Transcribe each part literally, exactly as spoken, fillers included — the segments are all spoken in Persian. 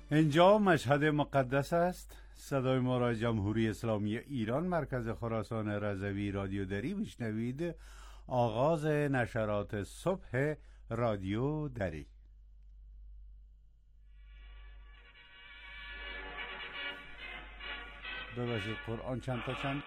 اینجا مشهد مقدس است. صدای ما را جمهوری اسلامی ایران مرکز خراسان رضوی رادیو دری میشنوید. آغاز نشرات صبح رادیو دری. ببخشید قرآن چند تا چند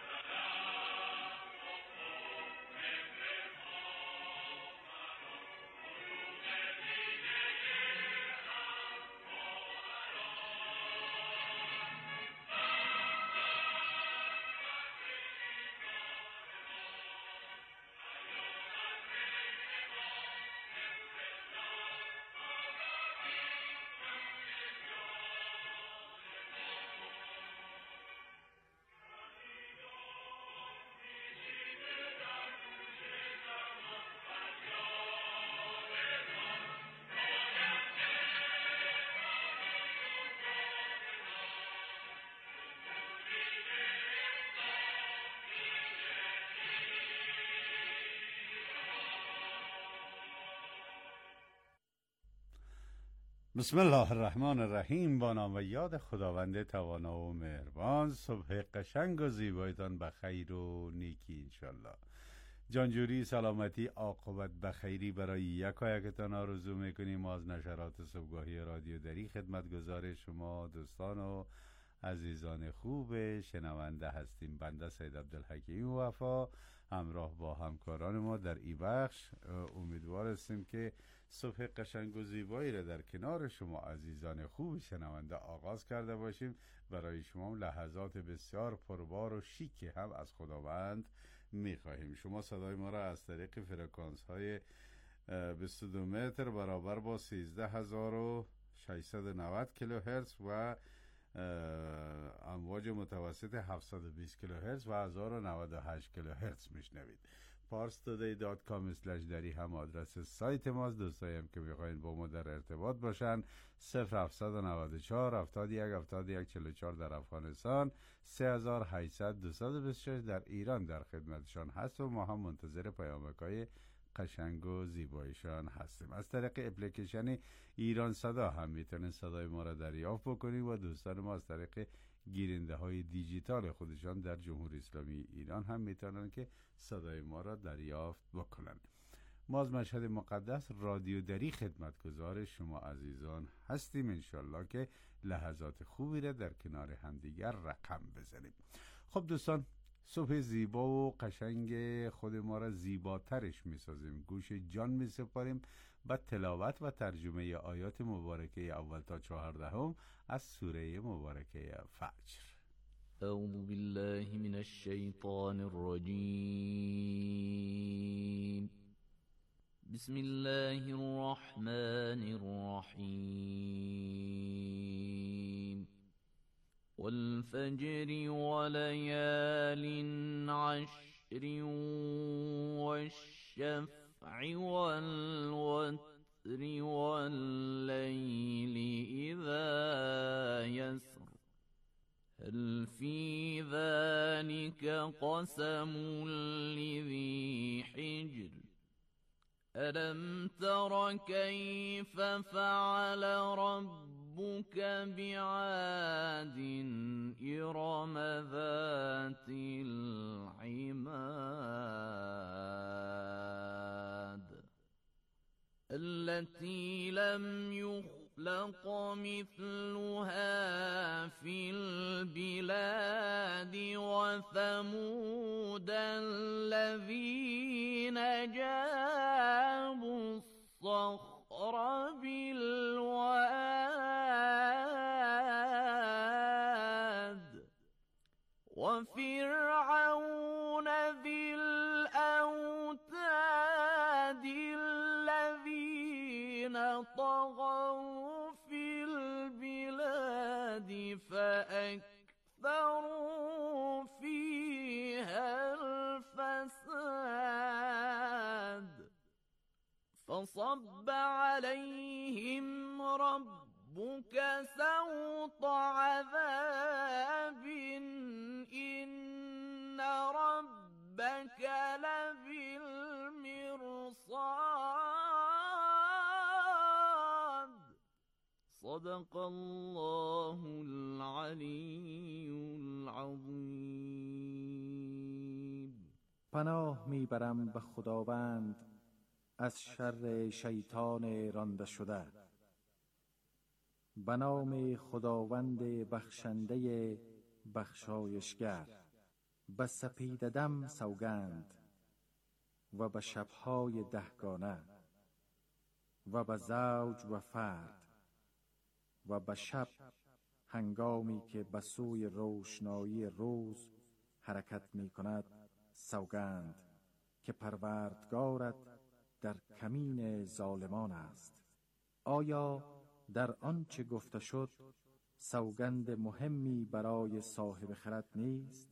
بسم الله الرحمن الرحیم. با نام و یاد خداوند توانا و مهربان. صبح قشنگ و زیبایتان بخیر و نیکی انشالله. جانجوری، سلامتی، عاقبت بخیری برای یکایکتان آرزو میکنیم. ما از نشرات صبحگاهی رادیو دری خدمتگزار شما دوستان و عزیزان خوب شنونده هستیم. بنده سید عبدالحکیم وفا همراه با همکاران ما در ای بخش امیدوار هستیم که صبح قشنگ و زیبایی را در کنار شما عزیزان خوب شنونده آغاز کرده باشیم. برای شما لحظات بسیار پربار و شیک هم از خداوند میخواهیم. شما صدای ما را از طریق فرکانس های بیست و دو متر برابر با سیزده هزار و ششصد و نود کیلوهرتز و امواج متوسط هفتصد و بیست کیلوهرتز و هزار و نود و هشت کیلوهرتز میشنوید. پارس تودی دات کام اسلش دری هم آدرس سایت ماست. دوستایی هم که بخواین با ما در ارتباط باشن صفر هفتصد و نود و چهار هفتاد و یک هفتاد و یک چهل و چهار در افغانستان، سه هزار و هشتصد دویست و بیست و شش در ایران در خدمتشان هست و ما هم منتظر پیامک‌های قشنگ و زیبایشان هستیم. از طریق اپلیکیشن ایران صدا هم میتونید صدای ما را دریافت بکنید و دوستان ما از طریق گیرنده های دیجیتال خودشان در جمهوری اسلامی ایران هم میتونن که صدای ما را دریافت بکنن. ما از مشهد مقدس رادیو دری خدمتگزار شما عزیزان هستیم. انشالله که لحظات خوبی را در کنار همدیگر رقم بزنیم. خب دوستان، صبح زیبا و قشنگ خود ما را زیباترش میسازیم. گوش جان میسپاریم با تلاوت و ترجمه آیات مبارکه اول تا چهاردهم از سوره مبارکه فجر. اعوذ بالله من الشیطان الرجیم. بسم الله الرحمن الرحیم. والفجر وليال عشر والشفع والوتر والليل إذا يسر هل في ذلك قسم لذي حجر ألم تر كيف فعل ربك بعاد إرم ذات العماد التي لم يخلق مثلها في البلاد وثمود الذين جابوا الصخر بالواد وفرعون ذي الأوتاد الذين طغوا في البلاد فأكثروا فيها الفساد فصب عليهم ربك سوط عذاب إن ربك لبالمرصاد. صدق صدق الله العلی العظیم. پناه میبرم به خداوند از شر شیطان رانده شده. به نام خداوند بخشنده بخشایشگر. به سپید دم سوگند و به شبهای دهگانه و به زوج و فرد و به شب هنگامی که به سوی روشنایی روز حرکت می کند سوگند که پروردگارت در کمین ظالمان است. آیا در آنچه گفته شد سوگند مهمی برای صاحب خرد نیست؟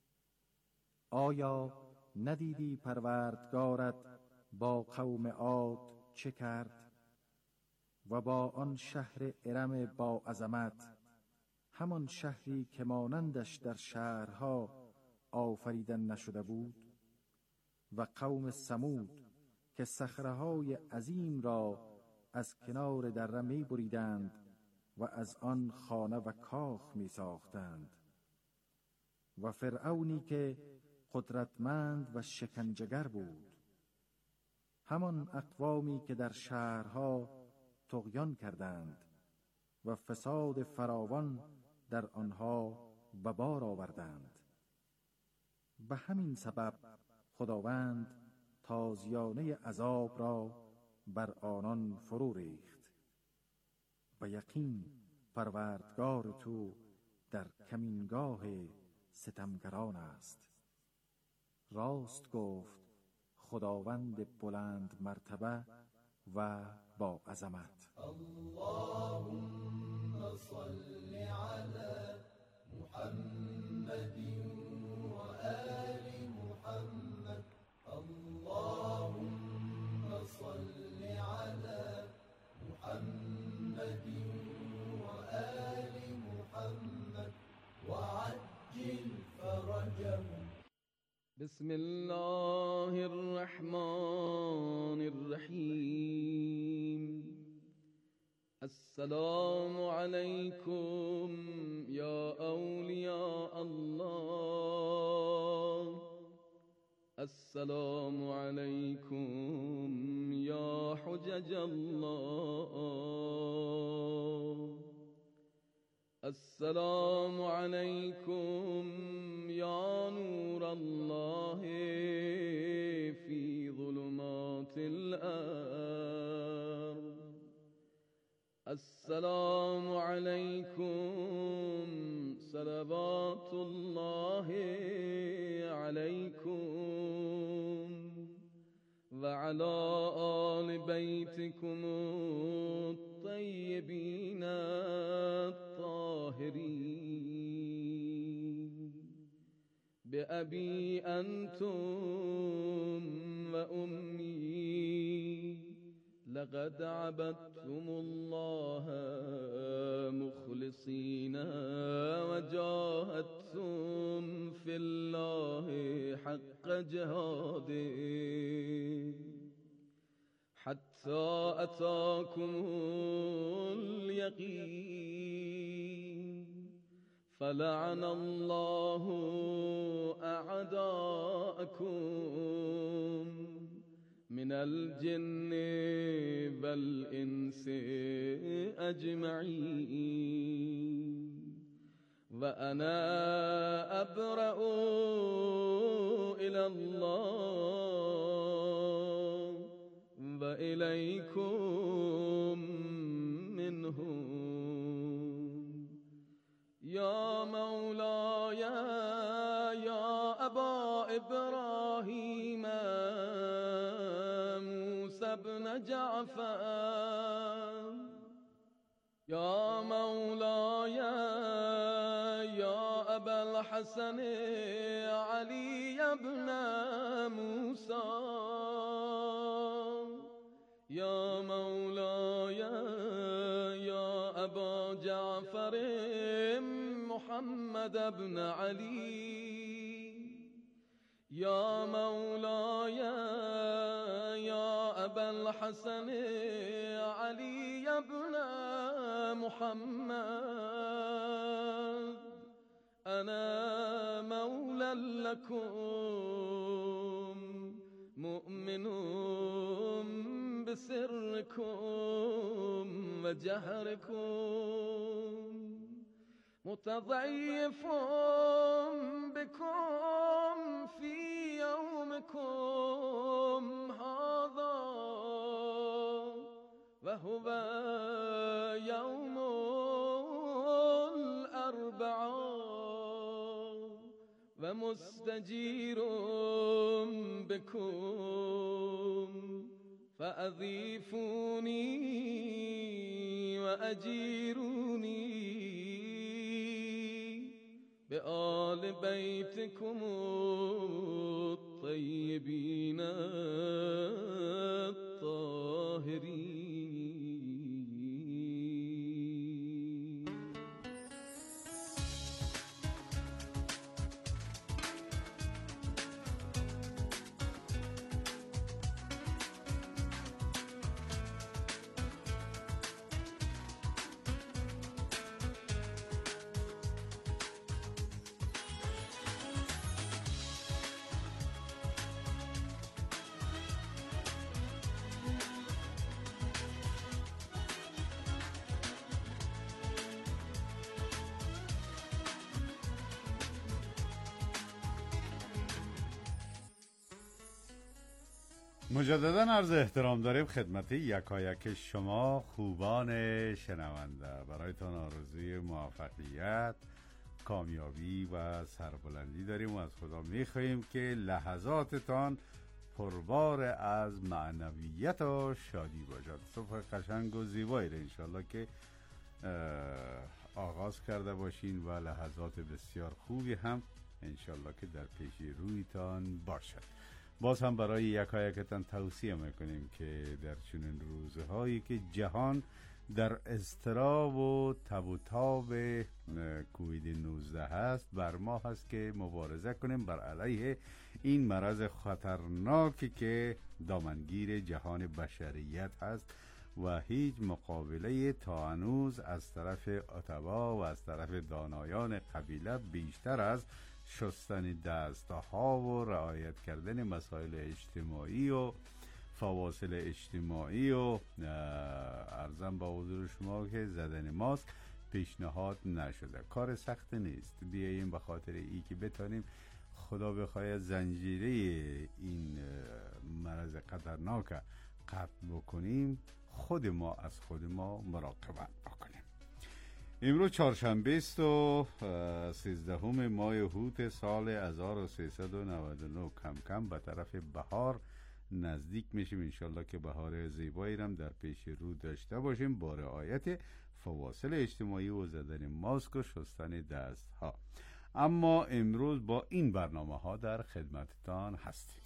آیا ندیدی پروردگارت با قوم عاد چه کرد و با آن شهر ارم با عظمت، همان شهری که مانندش در شهرها آفریدن نشده بود، و قوم ثمود که صخره‌های عظیم را از کنار دره می بریدند و از آن خانه و کاخ می ساختند، و فرعونی که قدرتمند و شکنجه‌گر بود، همان اقوامی که در شهرها طغیان کردند و فساد فراوان در آنها به بار آوردند. به همین سبب خداوند تازیانه عذاب را بر آنان فرو ریخت. به یقین پروردگار تو در کمینگاه ستمگران است. راست گفت خداوند بلند مرتبه و با عظمت. اللهم صل على محمد و آل محمد. اللهم صل على محمد و آل محمد و عجل فرجهم. بسم الله الرحمن الرحیم. السلام علیکم یا اولیاء الله. السلام علیکم یا حجج الله. السلام علیکم یا نور الله فی ظلمات الارض. السلام علیکم صلوات الله علیکم و علی آل بیتکم الطیبین الطاهرین. بأبی انتم و امی لقد عبدتم الله مخلصین و جاهدتم فی الله حق جهاده حتی اتاکم الیقین. فلعن الله اعداءکم من الجن والانس اجمعین. و انا ابرأ الی الله و الیکم منهم. یا مولاي یا ابا ابراهیم موسی بن جعفر. یا مولاي یا ابا الحسن علی بن موسی. یا مولاي یا ابا جعفر محمد بن علی. یا مولاي یا ابا الحسن علی بن محمد أنا مولى لكم مؤمن بسركم وجهركم متضعف بكم في يومكم هذا وهو يوم الأربعاء ومستجير بكم فأضيفوني وأجيروني بآل بيتكم الطيبين الطاهرين. مجددا عرض احترام داریم خدمت یکایک شما خوبان شنونده. برایتان آرزوی موفقیت، کامیابی و سربلندی داریم و از خدا میخواییم که لحظاتتان پربار از معنویت و شادی باشد. صبح قشنگ و زیبایی را انشالله که آغاز کرده باشین و لحظات بسیار خوبی هم انشالله که در پیش رویتان باشد. باز هم برای یکایکتان توصیه میکنیم که در چنین روزهایی که جهان در اضطراب و تب و تاب کووید نوزده هست، بر ما هست که مبارزه کنیم بر علیه این مرض خطرناکی که دامنگیر جهان بشریت هست و هیچ مقابله تا هنوز از طرف اتباع و از طرف دانایان قبیله بیشتر از شستن دستها و رعایت کردن مسائل اجتماعی و فواصل اجتماعی و ارزم با حضور شما که زدن ماسک پیشنهاد نشده. کار سخت نیست، بیاییم به خاطر ای که بتانیم خدا بخواهد زنجیره این مرض خطرناک قطع بکنیم، خود ما از خود ما مراقبت بکنیم. امروز چهارشنبه است و سیزدهم ماه هوت سال هزار و سیصد و نود و نه. کم کم به طرف بهار نزدیک میشیم. انشالله که بهار زیبایی هم در پیش رو داشته باشیم با رعایت فواصل اجتماعی و زدن ماسک و شستن دست ها. اما امروز با این برنامه ها در خدمتتان هستیم.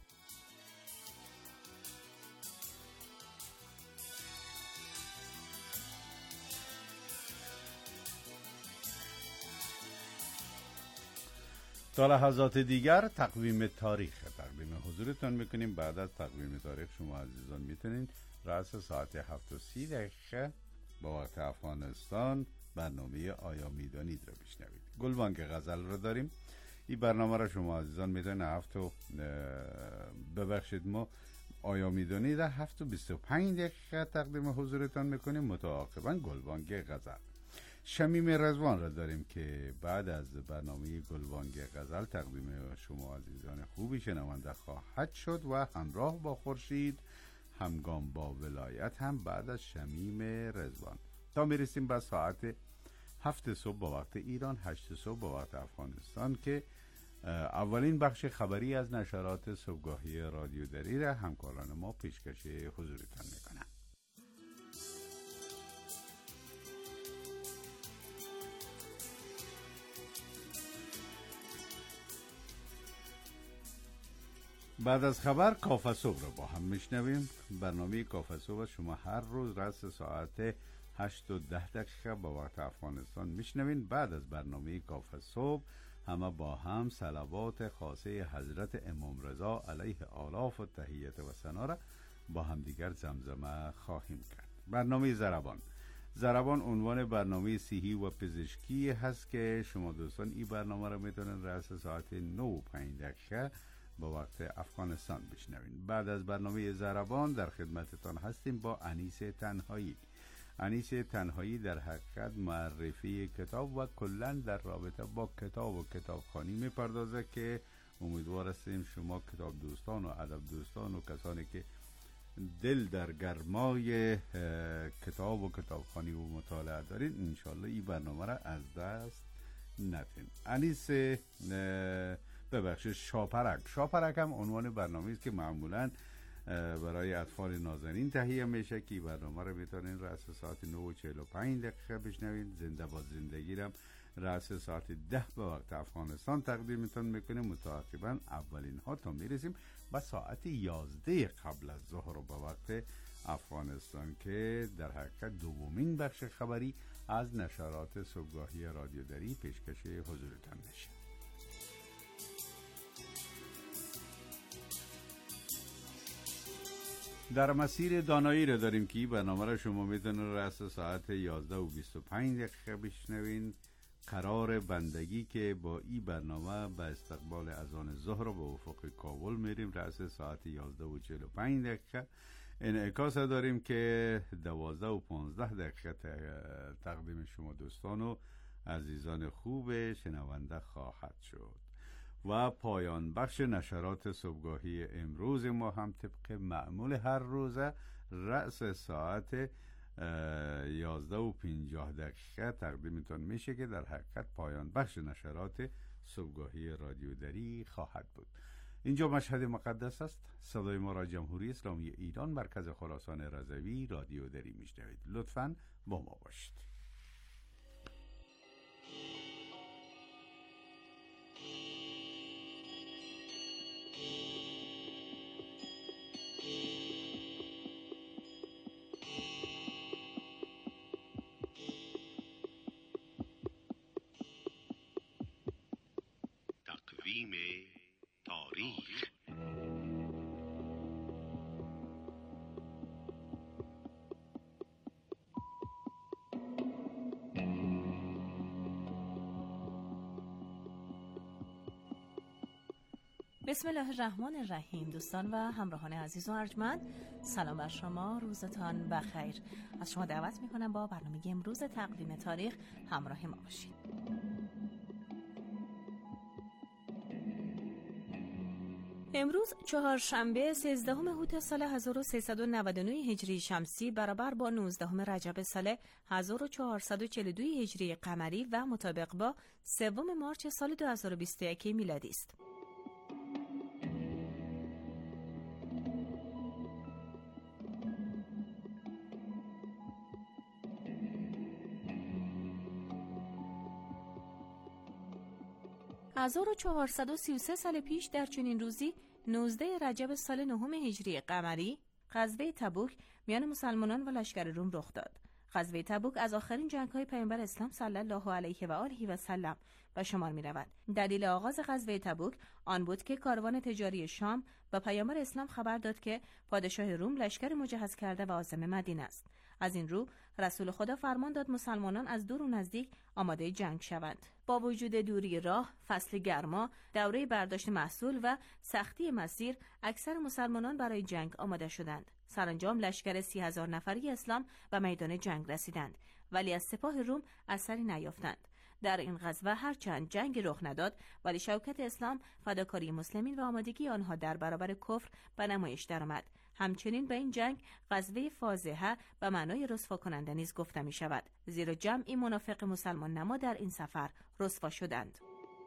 تا لحظات دیگر تقویم تاریخ تقدیم حضورتان میکنیم. بعد از تقویم تاریخ شما عزیزان میتونید رأس ساعت هفت و سی دقیقه با وقت افغانستان برنامه آیا میدانید را بشنوید. گلبانگ غزل را داریم. این برنامه را شما عزیزان میتونید هفت و ببخشید ما آیا میدانید هفت و بیست و پنج دقیقه تقدیم حضورتان میکنیم. متعاقبا گلبانگ غزل. شمیم رضوان را داریم که بعد از برنامه گلبانگ غزل تقدیم شما عزیزان خوبی شنونده خواهد شد و همراه با خورشید همگام با ولایت هم بعد از شمیم رضوان تا میرسیم به ساعت هفت صبح با وقت ایران، هشت صبح با وقت افغانستان که اولین بخش خبری از نشرات صبحگاهی رادیو دری را همکاران ما پیشکش حضورتان میکنند. بعد از خبر کافه صبح رو با هم میشنویم. برنامه کافه صبح شما هر روز رأس ساعت هشت و ده دقیقه با وقت افغانستان میشنوین. بعد از برنامه کافه صبح همه با هم صلوات خاصه حضرت امام رضا علیه آلاف و تحیت و ثنا را با هم دیگر زمزمه خواهیم کرد. برنامه ضربان ضربان عنوان برنامه صحی و پزشکی هست که شما دوستان این برنامه را میتونن رأس ساعت نه و پنج دقیقه با وقت افغانستان بشنوین. بعد از برنامه ضربان در خدمتتان هستیم با انیس تنهایی. انیس تنهایی در حقیقت معرفی کتاب و کلا در رابطه با کتاب و کتابخوانی میپردازه که امیدوار هستیم شما کتاب دوستان و ادب دوستان و کسانی که دل در گرمای کتاب و کتابخوانی و مطالعه دارین انشالله این برنامه را از دست ندین. انیس ببخشید شاپرک شاپرک هم عنوان برنامه است که معمولا برای اطفال نازنین تهیه میشه که برنامه رو میتونین رأس ساعت نه و چهل و پنج دقیقه بشنوین. زنده با زندگی رم رأس ساعت ده به وقت افغانستان تقدیمتون میکنیم. متعاقبا اولین ها تا میرسیم با ساعت یازده قبل از ظهر به وقت افغانستان که در حقیقت دومین بخش خبری از نشرات صبحگاهی رادیو دری پیشکش حضورتان میشه. در مسیر دانایی را داریم که برنامه را شما میتونید رأس ساعت یازده و بیست و پنج دقیقه بشنوین. قرار بندگی که با این برنامه به استقبال اذان ظهر به افق کابل میریم رأس ساعت یازده و چهل و پنج دقیقه. انعکاس داریم که دوازده و پانزده دقیقه تقدیم شما دوستان و عزیزان خوب شنونده خواهد شد. و پایان بخش نشرات صبحگاهی امروز ما هم طبق معمول هر روزه رأس ساعت یازده و پنجاه دقیقه تقدیمتان میشه که در حقیقت پایان بخش نشرات صبحگاهی رادیو دری خواهد بود. اینجا مشهد مقدس است. صدای ما را جمهوری اسلامی ایران مرکز خراسان رضوی رادیو دری میشنوید. لطفاً با ما باشید. تقویم تاریخ. بسم الله الرحمن الرحیم. دوستان و همراهان عزیز و ارجمند، سلام بر شما، روزتان بخیر. از شما دعوت میکنم با برنامه امروز تقویم تاریخ همراه ما باشید. امروز چهارشنبه سیزدهم اوت سال هزار و سیصد و نود و نه هجری شمسی برابر با نوزدهم رجب سال هزار و چهارصد و چهل و دو هجری قمری و مطابق با سوم مارس سال دو هزار و بیست و یک میلادی است. هزار و چهارصد و سی و سه سال پیش در چنین روزی نوزده رجب سال نهم هجری قمری غزوه تبوک میان مسلمانان و لشکر روم رخ داد. غزوه تبوک از آخرین جنگ‌های پیامبر اسلام صلی الله علیه و آله و سلم به شمار می‌رود. دلیل آغاز غزوه تبوک آن بود که کاروان تجاری شام به پیامبر اسلام خبر داد که پادشاه روم لشکر مجهز کرده و عازم مدینه است. از این رو رسول خدا فرمان داد مسلمانان از دور و نزدیک آماده جنگ شوند. با وجود دوری راه، فصل گرما، دوره برداشت محصول و سختی مسیر، اکثر مسلمانان برای جنگ آماده شدند. سرانجام لشکر سی هزار نفری اسلام به میدان جنگ رسیدند، ولی از سپاه روم اثری نیافتند. در این غزوه هرچند جنگ رخ نداد، ولی شوکت اسلام، فداکاری مسلمین و آمادگی آنها در برابر کفر به نمایش درآمد. همچنین به این جنگ غزوه فاضحه به معنای رسوا کننده نیز گفته می شود، زیرا جمعی منافق مسلمان نما در این سفر رسوا شدند.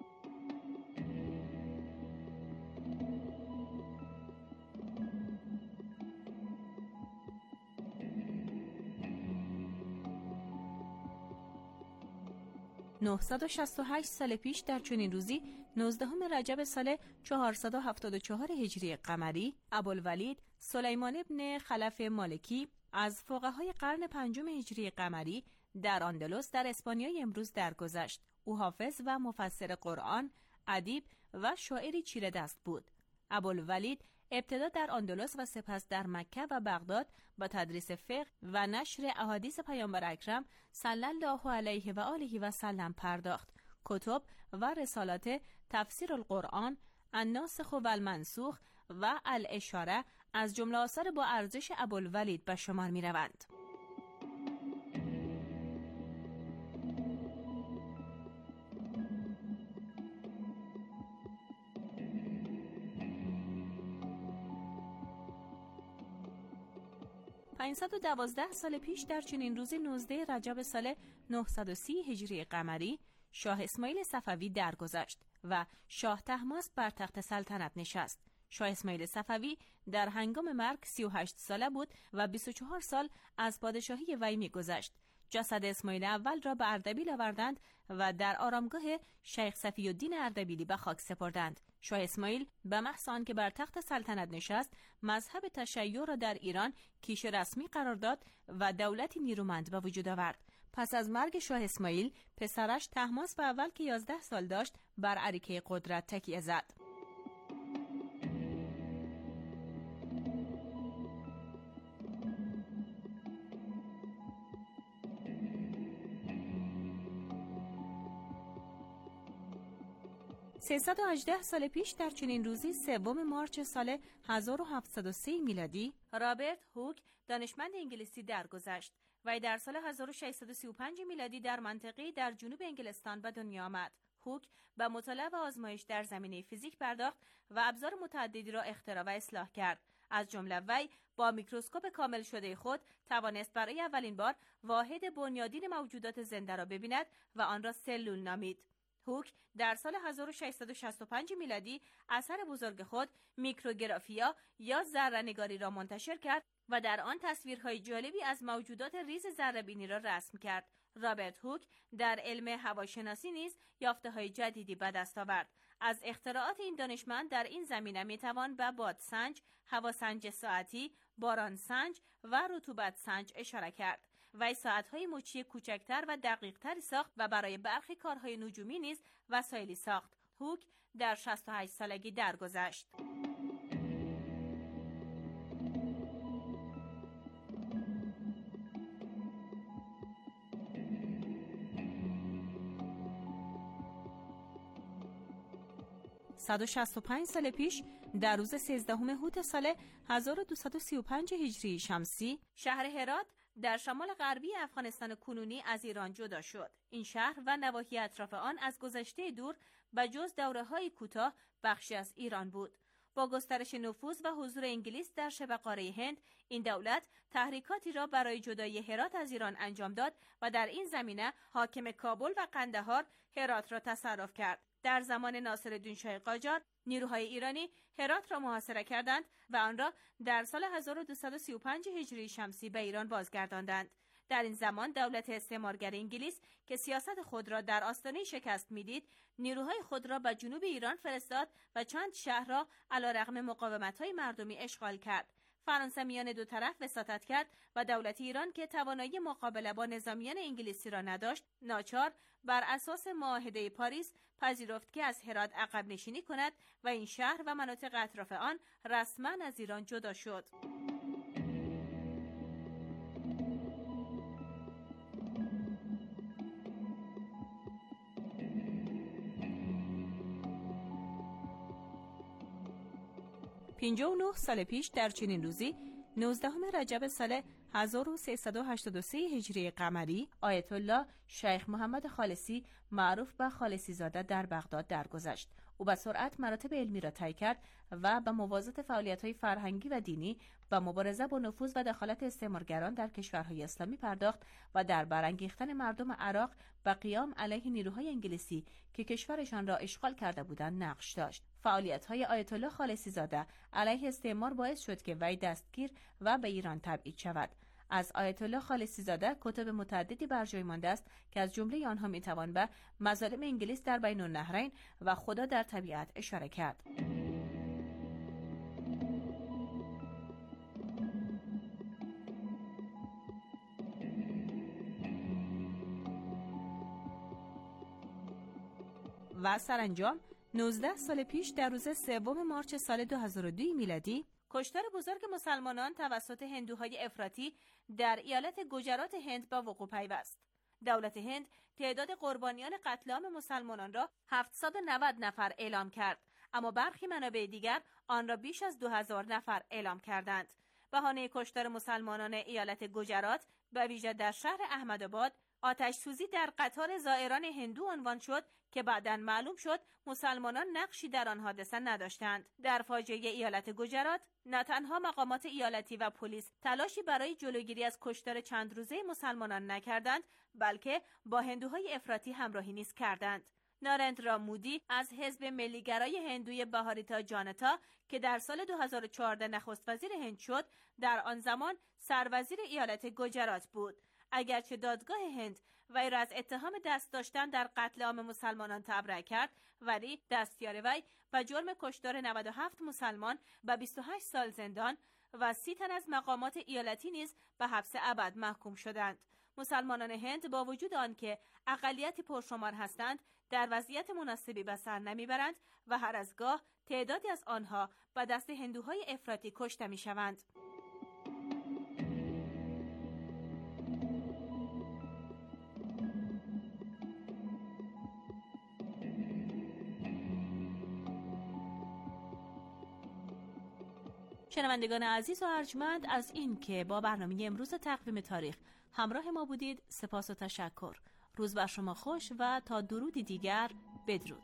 نهصد و شصت و هشت سال پیش در چنین روزی نوزدهم رجب سال چهارصد و هفتاد و چهار هجری قمری ابوالولید سلیمان ابن خلف مالکی از فقهای قرن پنجم هجری قمری در اندلس در اسپانیای امروز درگذشت. او حافظ و مفسر قرآن، ادیب و شاعری چیره دست بود. ابوالولید ابتدا در اندلس و سپس در مکه و بغداد با تدریس فقه و نشر احادیث پیامبر اکرم صلی الله علیه و آله و سلم پرداخت. کتب و رسالات تفسیر القرآن، الناسخ و المنسوخ و الاشاره از جمله آثار با ارزش ابوالولید به شمار می روند. پانصد و دوازده سال پیش در چنین روزی نوزده رجب سال نهصد و سی هجری قمری شاه اسماعیل صفوی درگذشت و شاه طهماسب بر تخت سلطنت نشست. شاه اسماعیل صفوی در هنگام مرگ سی و هشت ساله بود و بیست و چهار سال از پادشاهی وی می‌گذشت. جسد اسماعیل اول را به اردبیل آوردند و در آرامگاه شیخ صفی الدین اردبیلی به خاک سپردند. شاه اسماعیل به محض آنکه بر تخت سلطنت نشست، مذهب تشیع را در ایران کیش رسمی قرار داد و دولتی نیرومند به وجود آورد. پس از مرگ شاه اسماعیل، پسرش طهماسب اول که یازده سال داشت بر اریکه قدرت تکیه زد. سیصد و هجده سال پیش در چنین روزی سوم مارچ سال هزار و هفتصد و سه میلادی رابرت هوک دانشمند انگلیسی درگذشت. وی در سال هزار و ششصد و سی و پنج میلادی در منطقه‌ای در جنوب انگلستان به دنیا آمد. هوک به مطالعه و آزمایش در زمینه فیزیک پرداخت و ابزار متعددی را اختراع و اصلاح کرد. از جمله وی با میکروسکوپ کامل شده خود توانست برای اولین بار واحد بنیادین موجودات زنده را ببیند و آن را سلول نامید. هوک در سال هزار و ششصد و شصت و پنج میلادی اثر بزرگ خود میکروگرافیا یا ذره‌نگاری را منتشر کرد و در آن تصویرهای جالبی از موجودات ریز ذره‌بینی را رسم کرد. رابرت هوک در علم هواشناسی نیز یافته‌های جدیدی به دست آورد. از اختراعات این دانشمند در این زمینه میتوان به بادسنج، هواسنج ساعتی، بارانسنج و رطوبت سنج اشاره کرد. وی ساعت‌های مچی کوچکتر و دقیق‌تری ساخت و برای برخی کارهای نجومی نیز وسایلی ساخت. هوک در شصت و هشت سالگی درگذشت. صد و شصت و پنج سال پیش در روز سیزدهم هوت سال هزار و دویست و سی و پنج هجری شمسی شهر هرات در شمال غربی افغانستان کنونی از ایران جدا شد. این شهر و نواحی اطراف آن از گذشته دور به جز دوره‌های کوتاه بخشی از ایران بود. با گسترش نفوذ و حضور انگلیس در شبه قاره هند، این دولت تحریکاتی را برای جدایی هرات از ایران انجام داد و در این زمینه حاکم کابل و قندهار هرات را تصرف کرد. در زمان ناصرالدین شاه قاجار نیروهای ایرانی هرات را محاصره کردند و آن را در سال هزار و دویست و سی و پنج هجری شمسی به ایران بازگرداندند. در این زمان دولت استعمارگر انگلیس که سیاست خود را در آستانه شکست میدید، نیروهای خود را به جنوب ایران فرستاد و چند شهر را علیرغم مقاومت‌های مردمی اشغال کرد. فرانسه میان دو طرف وساطت کرد و دولت ایران که توانایی مقابله با نظامیان انگلیسی را نداشت، ناچار بر اساس معاهده پاریس پذیرفت که از هرات عقب نشینی کند و این شهر و مناطق اطراف آن رسما از ایران جدا شد. پنجاه و نه سال پیش در چنین روزی نوزدهم رجب سال هزار و سیصد و هشتاد و سه هجری قمری آیت الله شیخ محمد خالصی معروف به خالصی زاده در بغداد درگذشت. او به سرعت مراتب علمی را طی کرد و به موازات فعالیت‌های فرهنگی و دینی و مبارزه با نفوذ و دخالت استعمارگران در کشورهای اسلامی پرداخت و در برانگیختن مردم عراق به قیام علیه نیروهای انگلیسی که کشورشان را اشغال کرده بودند نقش داشت. فعالیت‌های آیت الله خالصی زاده علیه استعمار باعث شد که وی دستگیر و به ایران تبعید شود. از آیت الله خالصی زاده کتب متعددی بر جای مانده است که از جمله آنها میتوان به مظالم انگلیس در بین النهرین و خدا در طبیعت اشاره کرد. و سرانجام نوزده سال پیش در روز سوم مارچ سال دو هزار و دو میلادی کشتار بزرگ مسلمانان توسط هندوهای افراطی در ایالت گجرات هند با وقوع پیوست. دولت هند تعداد قربانیان قتل عام مسلمانان را هفتصد و نود نفر اعلام کرد، اما برخی منابع دیگر آن را بیش از دو هزار نفر اعلام کردند. بهانه کشتار مسلمانان ایالت گجرات به ویژه در شهر احمدآباد آتش سوزی در قطار زائران هندو عنوان شد که بعداً معلوم شد مسلمانان نقشی در آن حادثه نداشتند. در فاجعه ایالت گجرات نه تنها مقامات ایالتی و پلیس تلاشی برای جلوگیری از کشتار چند روزه مسلمانان نکردند، بلکه با هندوهای افراطی همراهی نیز کردند. نارندرا مودی از حزب ملیگرای هندوی بهاریتا جانتا که در سال دو هزار و چهارده نخست وزیر هند شد، در آن زمان سروزیر ایالت گجرات بود. اگرچه دادگاه هند وی را از اتهام دست داشتن در قتل عام مسلمانان تبرئه کرد، ولی دستیار وی و جرم کشتار نود و هفت مسلمان به بیست و هشت سال زندان و سی تن از مقامات ایالتی نیز به حبس ابد محکوم شدند. مسلمانان هند با وجود آنکه اقلیتی پرشمار هستند، در وضعیت مناسبی به سر نمیبرند و هر از گاه تعدادی از آنها به دست هندوهای افراطی کشته میشوند. شنوندگان عزیز و ارجمند، از این که با برنامه امروز تقویم تاریخ همراه ما بودید سپاس و تشکر. روز بر شما خوش و تا درودی دیگر بدرود.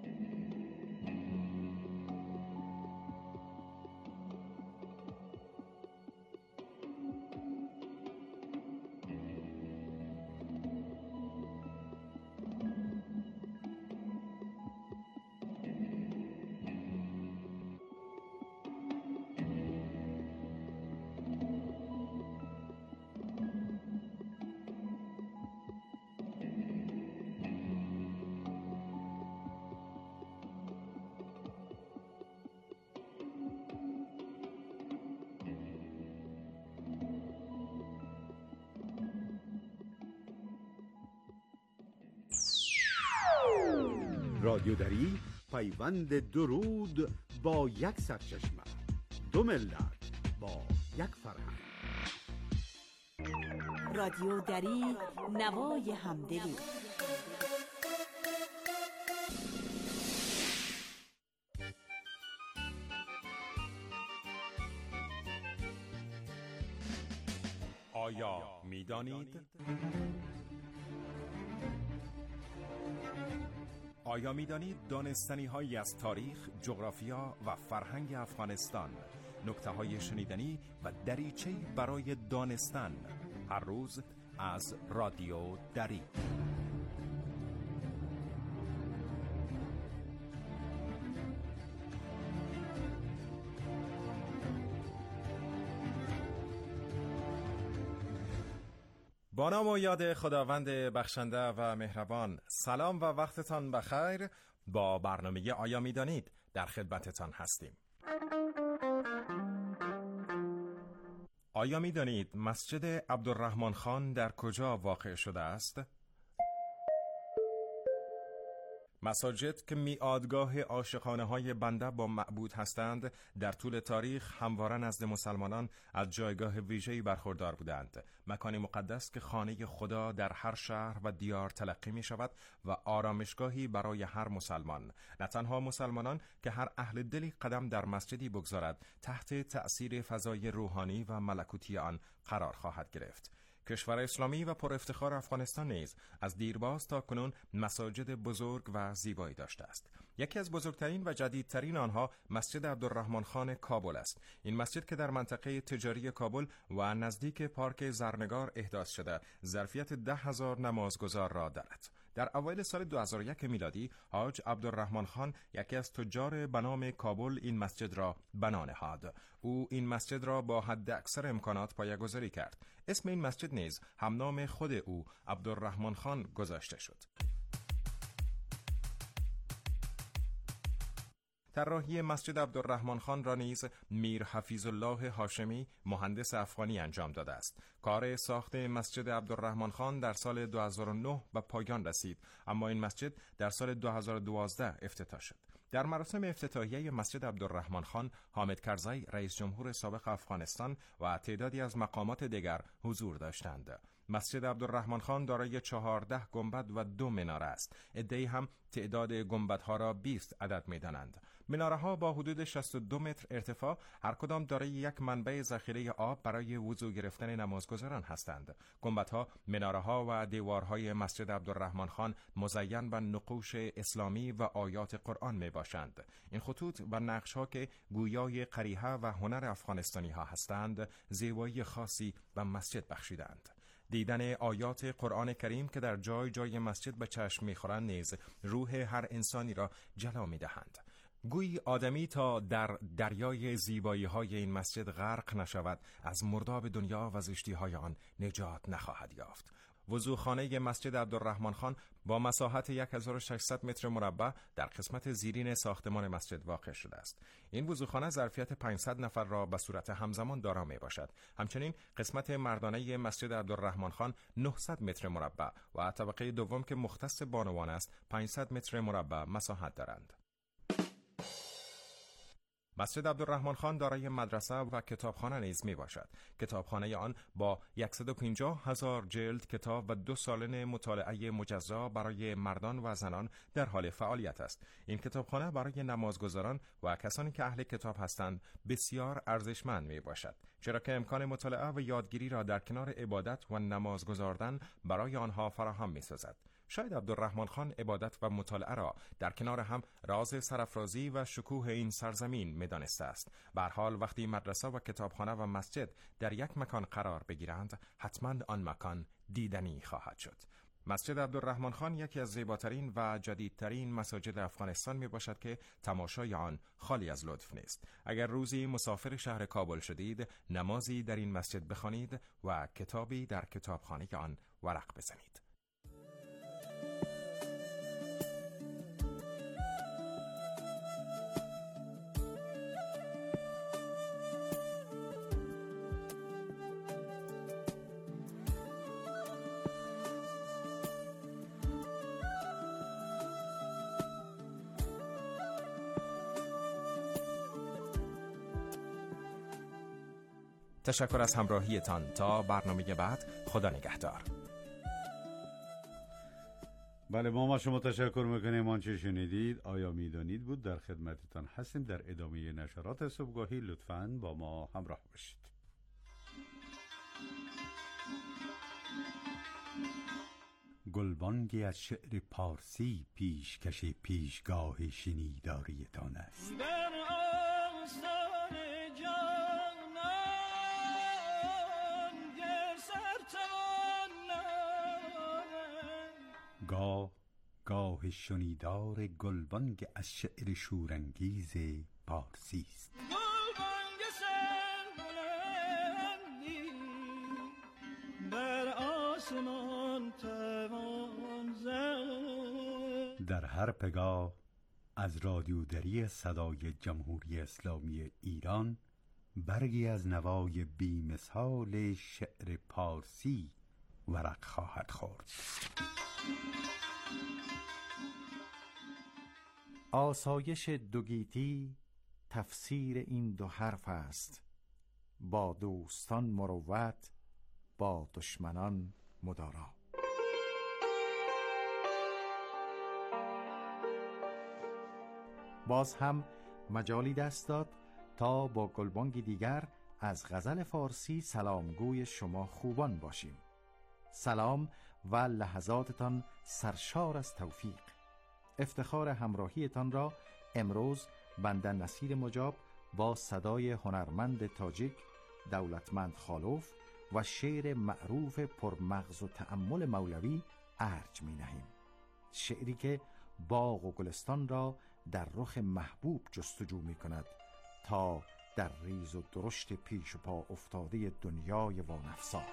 رادیو دری، پیوند درود با یک سرچشمه، دو ملت با یک فرهنگ. رادیو دری، نوای همدلی. آیا می‌دانید؟ آیا می‌دانید دانستنی هایی از تاریخ، جغرافیا و فرهنگ افغانستان، نکته های شنیدنی و دریچه‌ای برای دانستن، هر روز از رادیو دری. با نام و یاد خداوند بخشنده و مهربان، سلام و وقتتان بخیر. با برنامه آیا می‌دانید در خدمتتان هستیم. آیا می‌دانید مسجد عبدالرحمن خان در کجا واقع شده است؟ مساجد که میعادگاه عاشقانه‌های بنده با معبود هستند، در طول تاریخ همواره نزد مسلمانان از جایگاه ویژه‌ای برخوردار بودند. مکانی مقدس که خانه خدا در هر شهر و دیار تلقی می شود و آرامشگاهی برای هر مسلمان. نه تنها مسلمانان که هر اهل دلی قدم در مسجدی بگذارد تحت تأثیر فضای روحانی و ملکوتی آن قرار خواهد گرفت. کشور اسلامی و پر افتخار افغانستان نیز از دیرباز تا کنون مساجد بزرگ و زیبایی داشته است. یکی از بزرگترین و جدیدترین آنها مسجد عبدالرحمن خان کابل است. این مسجد که در منطقه تجاری کابل و نزدیک پارک زرنگار احداث شده، ظرفیت ده هزار نمازگزار را دارد. در اوایل سال دو هزار و یک میلادی حاج عبدالرحمن خان، یکی از تجار بنام کابل، این مسجد را بنا نهاد. او این مسجد را با حد اکثر امکانات پایه‌گذاری کرد. اسم این مسجد نیز همنام خود او عبدالرحمن خان گذاشته شد. طراحی مسجد عبدالرحمن خان را نیز میر حفیظ الله هاشمی مهندس افغانی انجام داده است. کار ساخت مسجد عبدالرحمن خان در سال دو هزار و نه به پایان رسید، اما این مسجد در سال دو هزار و دوازده افتتاح شد. در مراسم افتتاحیه مسجد عبدالرحمن خان، حامد کرزی رئیس جمهور سابق افغانستان و تعدادی از مقامات دیگر حضور داشتند. مسجد عبدالرحمن خان دارای چهارده گنبد و دو مناره است. عده‌ای هم تعداد گنبدها را بیست عدد می‌دانند. مناره‌ها با حدود شصت و دو متر ارتفاع هر کدام دارای یک منبع ذخیره آب برای وضو گرفتن نمازگزاران هستند. گنبدها، مناره‌ها و دیوارهای مسجد عبدالرحمن خان مزین به نقوش اسلامی و آیات قرآن میباشند. این خطوط و نقش‌ها که گویای قریحه و هنر افغانستانی‌ها هستند، زیبایی خاصی به مسجد بخشیدند. دیدن آیات قرآن کریم که در جای جای مسجد به چشم می‌خورند نیز روح هر انسانی را جلا می‌دهند. گویی آدمی تا در دریای زیبایی‌های این مسجد غرق نشود، از مرداب دنیا و زشتی‌های آن نجات نخواهد یافت. وضوخانه مسجد عبدالرحمن خان با مساحت هزار و ششصد متر مربع در قسمت زیرین ساختمان مسجد واقع شده است. این وضوخانه ظرفیت پانصد نفر را به صورت همزمان دارا می باشد. همچنین قسمت مردانه مسجد عبدالرحمن خان نهصد متر مربع و طبقه دوم که مختص بانوان است پانصد متر مربع مساحت دارند. مسجد عبدالرحمن خان دارای مدرسه و کتابخانه نیز می باشد. کتابخانه آن با صد و پنجاه هزار جلد کتاب و دو سالن مطالعه مجزا برای مردان و زنان در حال فعالیت است. این کتابخانه برای نمازگزاران و کسانی که اهل کتاب هستند بسیار ارزشمند می باشد، چرا که امکان مطالعه و یادگیری را در کنار عبادت و نماز گزاردن برای آنها فراهم می سازد. شاید عبدالرحمن خان عبادت و مطالعه را در کنار هم راز سرافرازی و شکوه این سرزمین می‌دانسته است. به هر حال وقتی مدرسه و کتابخانه و مسجد در یک مکان قرار بگیرند، حتما آن مکان دیدنی خواهد شد. مسجد عبدالرحمن خان یکی از زیباترین و جدیدترین مساجد افغانستان می باشد که تماشای آن خالی از لطف نیست. اگر روزی مسافر شهر کابل شدید، نمازی در این مسجد بخوانید و کتابی در کتابخانه آن ورق بزنید. تشکر از همراهیتان. تا برنامه بعد، خدا نگهدار. بله، ما ما شما تشکر میکنیم. آنچه شنیدید آیا میدانید بود در خدمتتان هستیم. در ادامه نشرات صبحگاهی لطفاً با ما همراه باشید. گلبانگی از شعر پارسی پیشکش پیشگاه شنیداریتان است. گاه گاه شنیدار گلبانگ از شعر شورانگیز پارسی است. گلبانگ سربلندی بر آسمان توان زد. در هر پگاه از رادیودری صدای جمهوری اسلامی ایران برگی از نوای بی‌مثال شعر پارسی ورق خواهد خورد. آسایش دوگیتی تفسیر این دو حرف است: با دوستان مروت، با دشمنان مدارا. باز هم مجالی دست داد تا با گلبانگی دیگر از غزل فارسی سلامگوی شما خوبان باشیم. سلام و لحظاتتان سرشار از توفیق. افتخار همراهیتان را امروز بنده نصیر مجاب با صدای هنرمند تاجیک دولتمند خالوف و شعر معروف پرمغز و تأمل مولوی ارج می نهیم. شعری که باغ و گلستان را در رخ محبوب جستجو می کند تا در ریز و درشت پیش و پا افتاده دنیای وانفسا.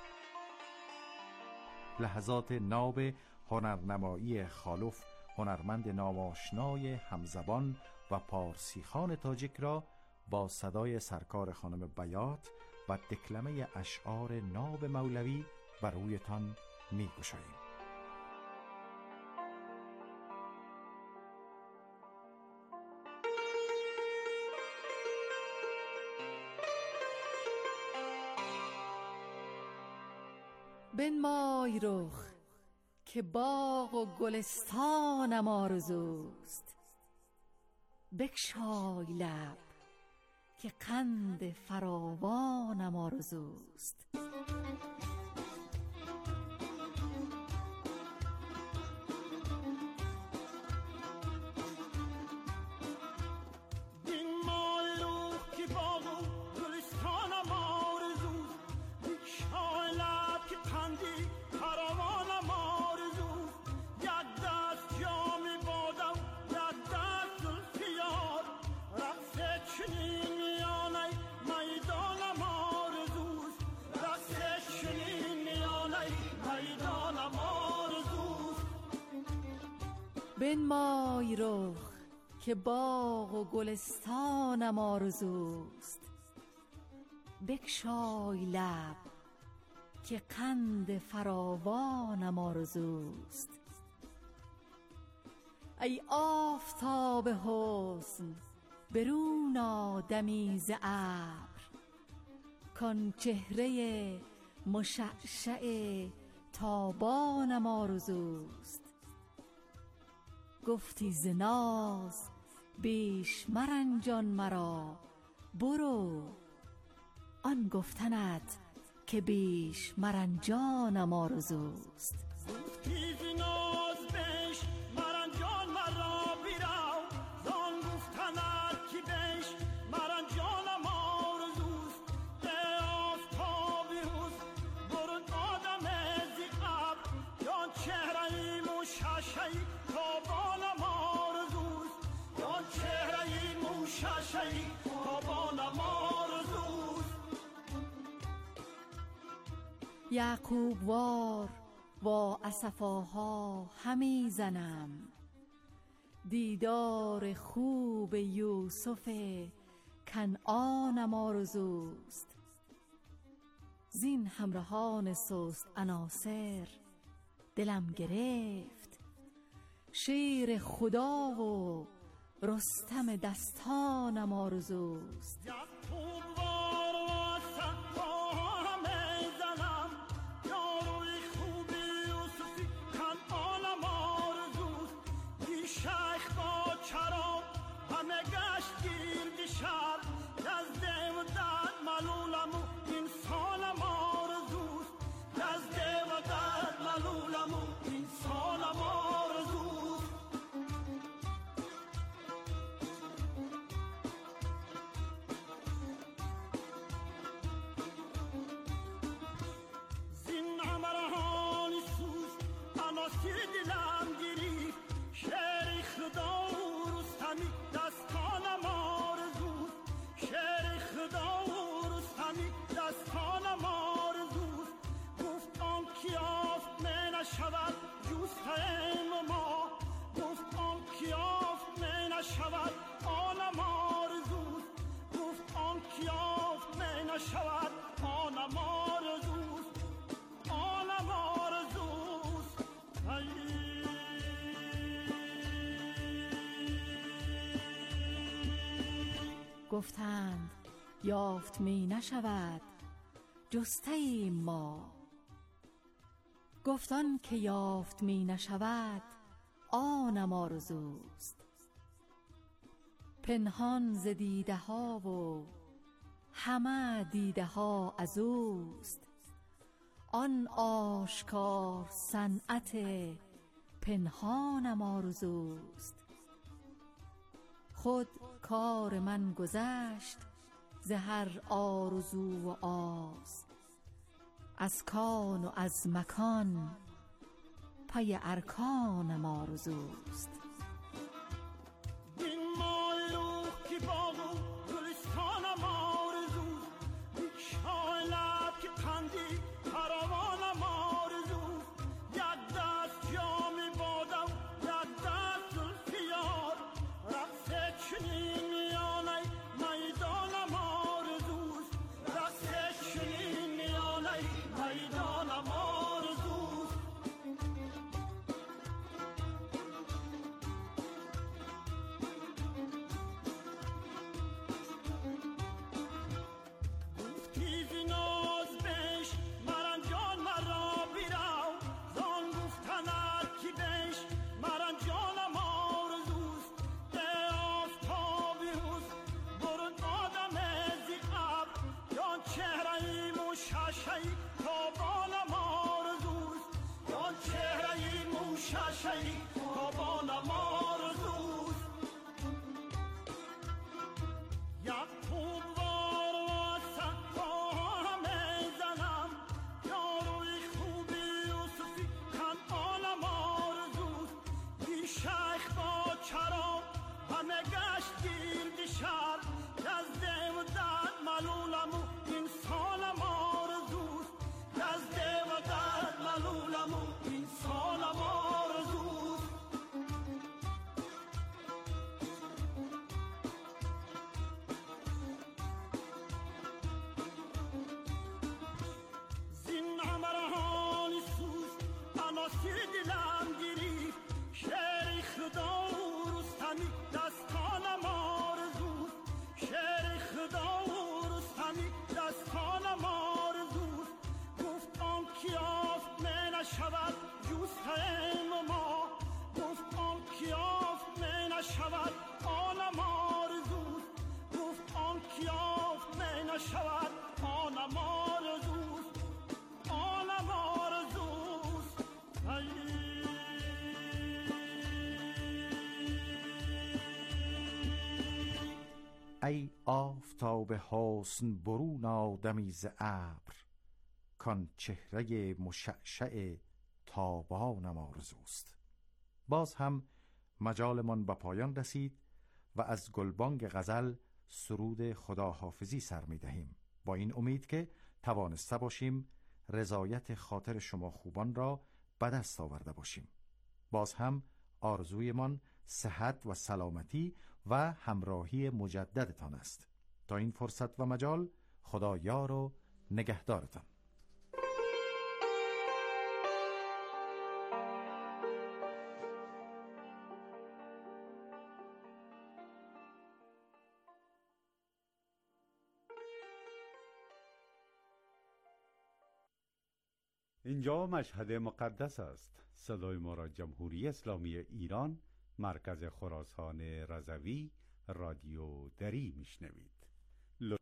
لحظات ناب هنرنمایی خالوف، هنرمند ناماشنای همزبان و پارسی خان تاجیک را با صدای سرکار خانم بیات و دکلمه اشعار ناب مولوی بر رویتان می گشاییم. بنمای رخ که باغ و گلستانم آرزوست، بگشای لب که قند فراوانم آرزوست. بنمای رخ که باغ و گلستانم آرزوست، بگشای لب که قند فراوانم آرزوست. ای آفتاب حسن برون آدمی ز ابر، کان چهره مشعشع تابانم آرزوست. گفتی ز ناز بیش مرنجان مرا، برو آن گفتنت که بیش مرنجانم آرزوست. یعقوب وار با اسفاها همی زنم، دیدار خوب یوسف کنعانم آرزوست. زین همراهان سست عناصر دلم گرفت، شیر خدا و رستم دستانم آرزوست. گفتند یافت می نشود جسته ایم ما، گفتان که یافت می نشود آنم آرزوست. پنهان ز دیده ها و همه دیده ها از اوست، آن آشکار صنعت پنهانم آرزوست. خود کار من گذشت ز هر آرزو و آز، از کان و از مکان پی ارکانم آرزوست. چنین نشود آنم آرزوست، آنم آرزوست. ای آفتاب حسن برون آدمی ز ابر، کان چهره مشعشع تابانم آرزوست. باز هم مجالمان به پایان رسید و از گلبانگ غزل سرود خداحافظی سر می دهیم، با این امید که توانسته باشیم رضایت خاطر شما خوبان را به دست آورده باشیم. باز هم آرزویمان صحت و سلامتی و همراهی مجددتان است. تا این فرصت و مجال، خدا یار و نگهدارتان. اینجا مشهد مقدس است. صدای ما را جمهوری اسلامی ایران، مرکز خراسان رضوی، رادیو دری میشنوید. ل...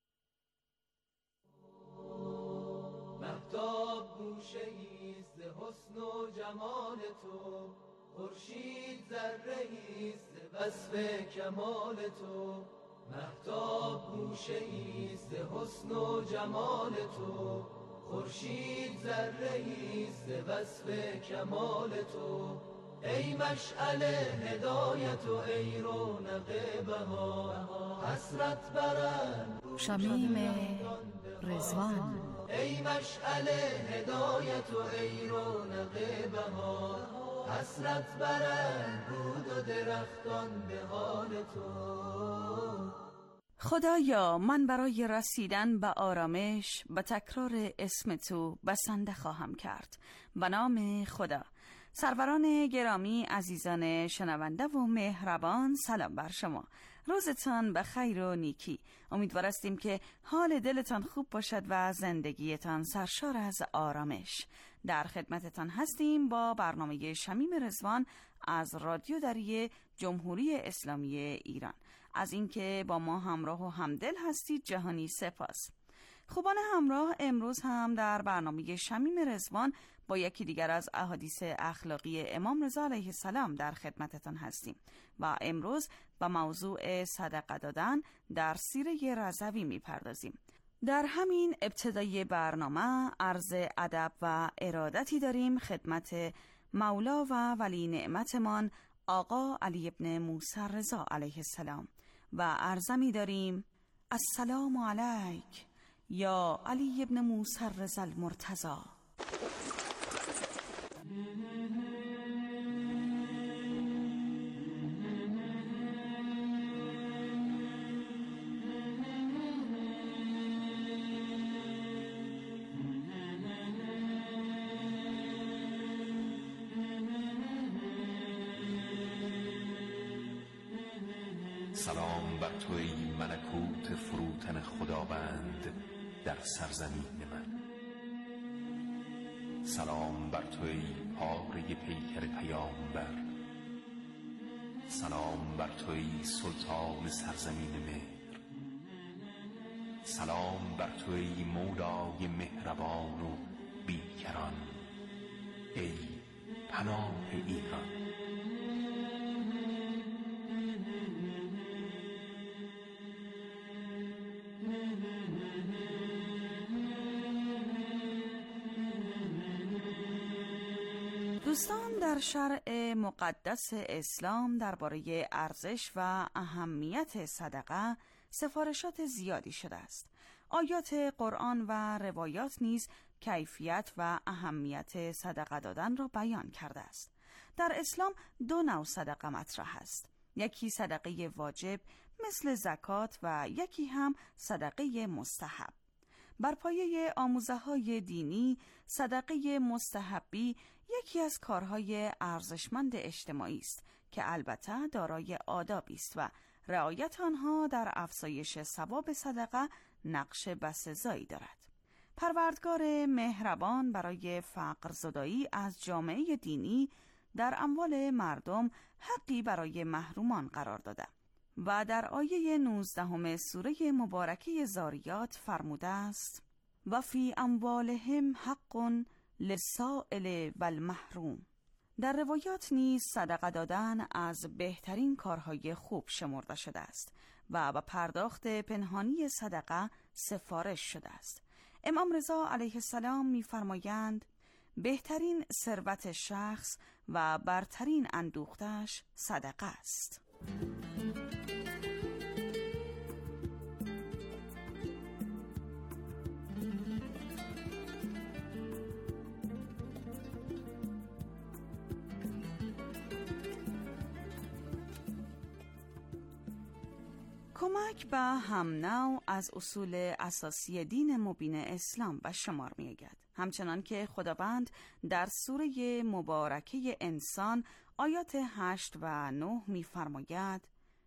مهتاب گوشه‌ایست ز حسن و جمال تو، خورشید ذره‌ایست ز وصف کمال تو. مهتاب گوشه‌ایست ز حسن و جمال تو، خورشید ذره‌ایست ز وصف کمال تو. ای مشعل هدایت و ای رونق بهار، حسرت برند شمیم رضوان. ای مشعل هدایت و ای رونق بهار، حسرت برند رود و درختان به حال تو. خدایا، من برای رسیدن به آرامش به تکرار اسم تو بسنده خواهم کرد. به نام خدا. سروران گرامی، عزیزان شنونده و مهربان، سلام بر شما. روزتان به خیر و نیکی. امیدوار هستیم که حال دلتان خوب باشد و زندگیتان سرشار از آرامش. در خدمتتان هستیم با برنامه شمیم رضوان از رادیو دری جمهوری اسلامی ایران. از اینکه با ما همراه و همدل هستید جهانی سپاس. خوبان همراه، امروز هم در برنامه شمیم رضوان با یکی دیگر از احادیث اخلاقی امام رضا علیه السلام در خدمتتان هستیم و امروز به موضوع صدقه دادن در سیره رضوی میپردازیم. در همین ابتدای برنامه عرض ادب و ارادتی داریم خدمت مولا و ولی نعمتمان آقا علی ابن موسی رضا علیه السلام و عرضه می داریم: السلام علیک یا علی ابن موسی رضا المرتضی. سلام بر تو ای ملکوت فروتن خداوند در سرزمین من. سلام بر تو ای پاره پیکر پیامبر. سلام بر تو ای سلطان سرزمین مهر. سلام بر تو ای مولای مهربان و بیکران، ای پناه ایران. دوستان، در شرع مقدس اسلام درباره ارزش و اهمیت صدقه سفارشات زیادی شده است. آیات قرآن و روایات نیز کیفیت و اهمیت صدقه دادن را بیان کرده است. در اسلام دو نوع صدقه مطرح است. یکی صدقه واجب مثل زکات و یکی هم صدقه مستحب. بر پایه آموزه‌های دینی، صدقه مستحبی یکی از کارهای ارزشمند اجتماعی است که البته دارای آدابی است و رعایت آنها در افزایش ثواب صدقه نقش بسزایی دارد. پروردگار مهربان برای فقر زدایی از جامعه دینی در اموال مردم حقی برای محرومان قرار داده و در آیه نوزدهم سوره مبارکه زاریات فرموده است: و فی اموالهم حق للسائل و المحروم. در روایات نیز صدقه دادن از بهترین کارهای خوب شمرده شده است و با پرداخت پنهانی صدقه سفارش شده است. امام رضا علیه السلام می‌فرمایند بهترین ثروت شخص و برترین اندوختش صدقه است. کمک به هم‌نوع از اصول اساسی دین مبین اسلام به شمار می‌آید. همچنان که خداوند در سوره مبارکه انسان آیات هشت و نه می‌فرماید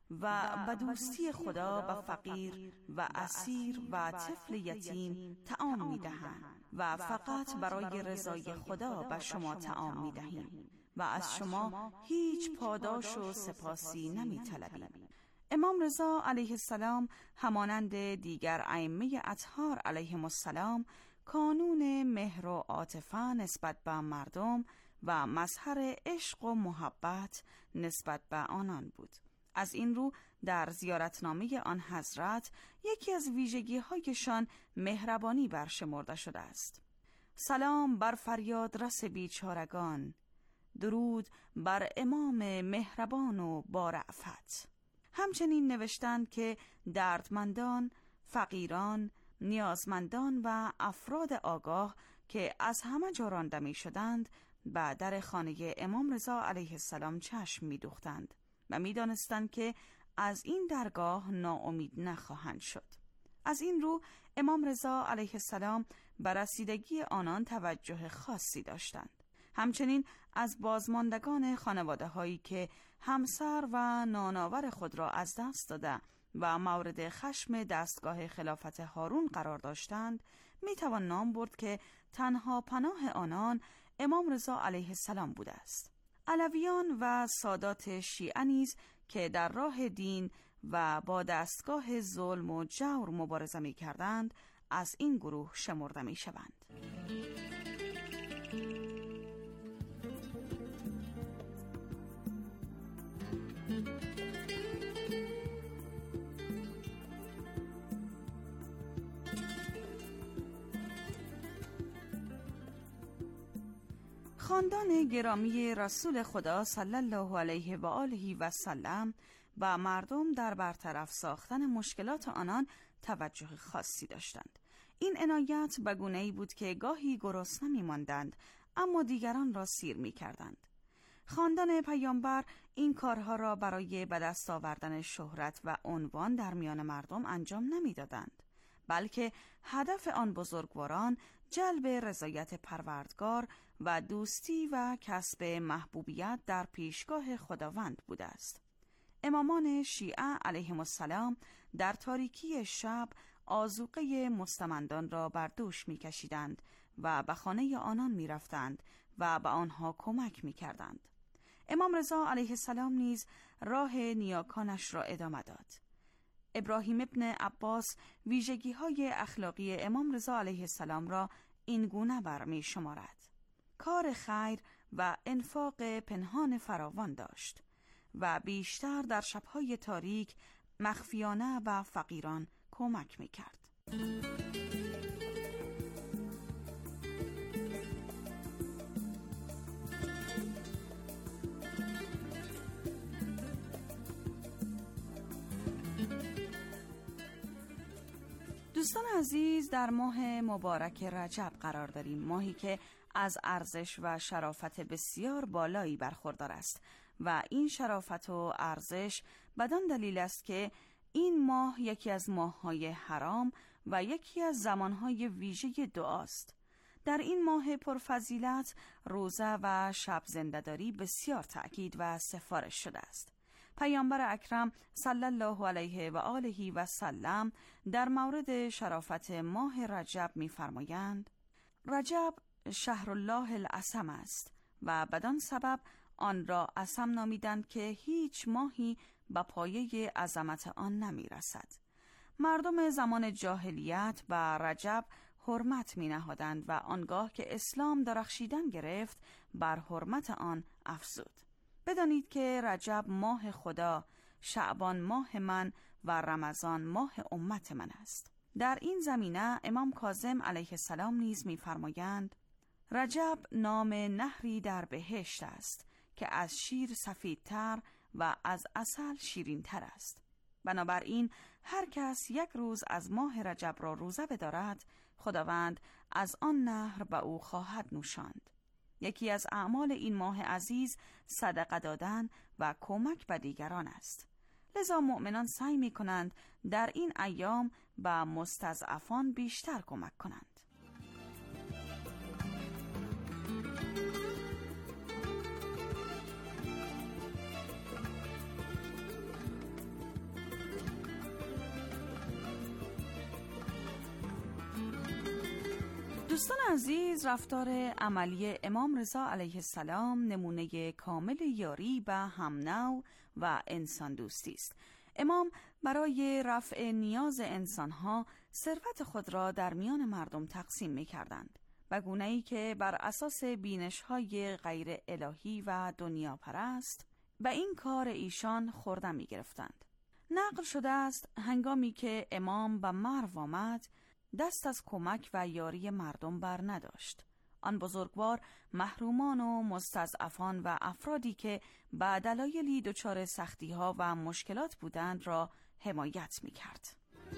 و به دوستی خدا به فقیر و اسیر و طفل یتیم طعام می‌دهند و فقط برای رضای خدا به شما طعام می‌دهیم و از شما هیچ پاداش و سپاسی نمی‌طلبیم. امام رضا علیه السلام همانند دیگر ائمه اطهار علیهم السلام کانون مهر و عاطفه نسبت به مردم و مظهر عشق و محبت نسبت به آنان بود. از این رو در زیارتنامه آن حضرت یکی از ویژگی‌هایشان مهربانی برشمرده شده است: سلام بر فریاد رس بیچارگان، درود بر امام مهربان و با رأفت. همچنین نوشتند که دردمندان، فقیران، نیازمندان و افراد آگاه که از همه جا رانده می شدند به در خانه امام رضا علیه السلام چشم می دوختند و می دانستند که از این درگاه ناامید نخواهند شد. از این رو امام رضا علیه السلام به رسیدگی آنان توجه خاصی داشتند. همچنین از بازماندگان خانواده هایی که همسر و نانآور خود را از دست داده و مورد خشم دستگاه خلافت هارون قرار داشتند می توان نام برد که تنها پناه آنان امام رضا علیه السلام بوده است. علویان و سادات شیعه نیز که در راه دین و با دستگاه ظلم و جور مبارزه می کردند از این گروه شمرده می شوند. خاندان گرامی رسول خدا صلی الله علیه و آله و سلم و مردم در برطرف ساختن مشکلات آنان توجه خاصی داشتند. این عنایت به گونه‌ای بود که گاهی گرسنه می‌ماندند اما دیگران را سیر می‌کردند. خاندان پیامبر این کارها را برای به دست آوردن شهرت و عنوان در میان مردم انجام نمی‌دادند، بلکه هدف آن بزرگواران جلب رضایت پروردگار و دوستی و کسب محبوبیت در پیشگاه خداوند بوده است. امامان شیعه علیهم السلام در تاریکی شب آذوقه مستمندان را بر دوش می‌کشیدند و به خانه آنان می‌رفتند و به آنها کمک می‌کردند. امام رضا علیه السلام نیز راه نیاکانش را ادامه داد. ابراهیم ابن عباس ویژگی‌های اخلاقی امام رضا علیه السلام را این گونه برمی شمارد: کار خیر و انفاق پنهان فراوان داشت و بیشتر در شب‌های تاریک مخفیانه و فقیران کمک می‌کرد. دوستان عزیز، در ماه مبارک رجب قرار داریم، ماهی که از ارزش و شرافت بسیار بالایی برخوردار است و این شرافت و ارزش بدان دلیل است که این ماه یکی از ماه‌های حرام و یکی از زمانهای ویژه دعاست. در این ماه پرفضیلت روزه و شب زنده‌داری بسیار تأکید و سفارش شده است. پیامبر اکرم صلی الله علیه و آله و سلم در مورد شرافت ماه رجب می‌فرمایند: رجب شهر الله العصم است و بدان سبب آن را عصم نامیدند که هیچ ماهی به پایه عظمت آن نمی رسد. مردم زمان جاهلیت به رجب حرمت می نهادند و آنگاه که اسلام درخشیدن گرفت بر حرمت آن افزود. بدانید که رجب ماه خدا، شعبان ماه من و رمضان ماه امت من است. در این زمینه امام کاظم علیه السلام نیز می فرمایند رجب نام نهری در بهشت است که از شیر سفیدتر و از عسل شیرینتر است. بنابراین هر کس یک روز از ماه رجب را روزه بدارد، خداوند از آن نهر به او خواهد نوشاند. یکی از اعمال این ماه عزیز صدقه دادن و کمک به دیگران است. لذا مؤمنان سعی می کنند در این ایام به مستضعفان بیشتر کمک کنند. دوستان عزیز، رفتار عملی امام رضا علیه السلام نمونه کامل یاری به همنوع و انسان دوستی است. امام برای رفع نیاز انسانها ثروت خود را در میان مردم تقسیم می کردند، به گونه‌ای که بر اساس بینش‌های غیر الهی و دنیا پرست به این کار ایشان خورده می گرفتند. نقل شده است هنگامی که امام به مرو آمد، دست از کمک و یاری مردم بر نداشت. آن بزرگوار محرومان و مستضعفان و افرادی که به دلایلی دچار سختی‌ها و مشکلات بودند را حمایت می‌کرد.